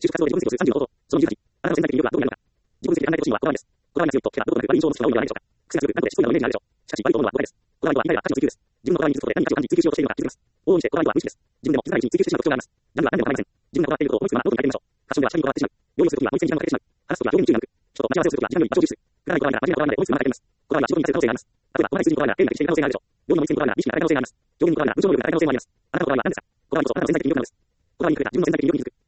就職活動で自分について30のこと、その技術あなたの潜在的に魅力はどうなるのか。自分について考えてほしいのはこだわりです。こだわりが強いと、結果どこかで印象の隙間を見るのではないでしょうか。癖が強く、なんとでしつこいなイメージがあるでしょう。しかし、悪いと思うのはこだわりです。こだわりとは未来は価値の追求です。自分のこだわりに気づくことで何か価値を感じ、追求しようとしているのか気づきます。往々にしてこだわりとは無意識です。自分でも気づかないうちに追求してしまう特徴があります。何は何でも構いません。自分がこだわっていることを思いつくままノートに書いてみましょう。ファッションでは下着にこだわってしまう。料理をするときはもう一線に時間をかけてしまう。話すときは表現に注意が向く。人と待ち合わせをするときは時間より場所を重視する。くだらないこだわりなら真面目なこだわりまで思いつくまま書いてみます。こだわりは自分について可能性があります。こだわりは自分について可能性があります。例えば、こだわりは意識に働く可能性があります。上下のこだわりは意識に働く可能性があります。上下のこだわりは無調能力で働く可能性もあります。あなたのこだわりは何ですか。こだわりこそあなたの潜在的魅力なのです。こだわりにくれた自分の潜在的魅力に気づく。